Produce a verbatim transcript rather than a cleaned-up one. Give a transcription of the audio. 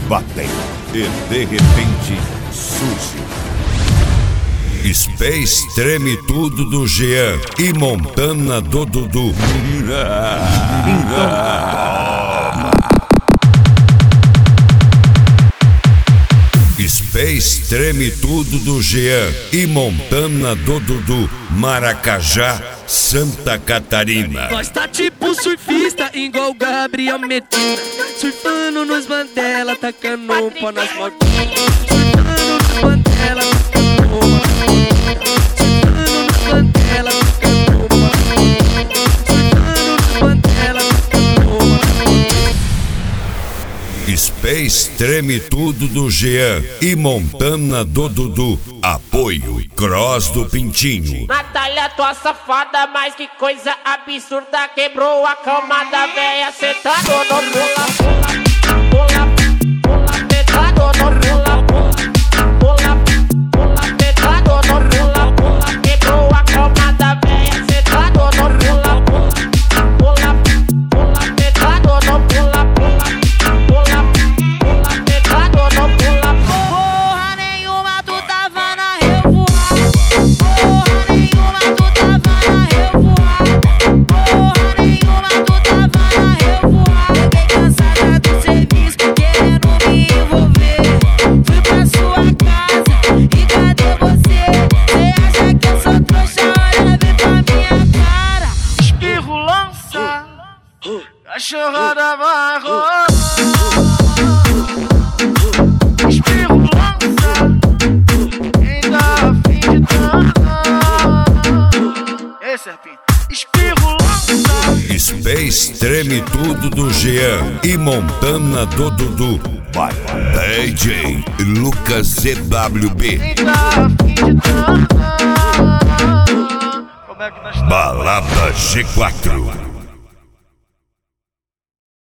batem e de repente surge. Space treme tudo do Jean e Montana do Dudu. Então toma. Space treme tudo do Jean e Montana do Dudu. Maracajá, Santa Catarina. Nós tá tipo surfista, igual Gabriel Medina, surfando nos Mandela, tacando um pó nas motinhas. Surfando nos Mandela, tacando um pó. Surfando nos Mandela, tacando um pó. Surfando nos Mandela, tacando um pó. Space treme tudo do Jean e Montana do Dudu. Apoio Cross do Pintinho. Natália, tua safada, mas que coisa absurda. Quebrou a cama da véia, cê tá no pula, pula, pula, pula, deitado no pula, pula, pula, deitado no pula, pula. Quebrou a cama da véia, cê tá no pula, pula, pula, deitado no pula, pula, pula, pula, deitado no pula. Porra nenhuma, tu tava na revoada. Porra nenhuma, tu tava na revoada. Porra nenhuma, tu tava na revoada. Fiquei cansada do serviço, querendo me envolver. Fui pra sua casa e cadê você? Cê acha que eu sou trouxa? Olha, vem pra minha cara. Espirro lança, cachorrada vai rolar. Espirro lança, quem tá afim de danar? Ei, Serpinho, espirro lança. Space treme tudo do Jean e Montana do Dudu. Vai, D J Lucas C W B. Quem tá afim de danar? Como é que nós tá? Balada G quatro.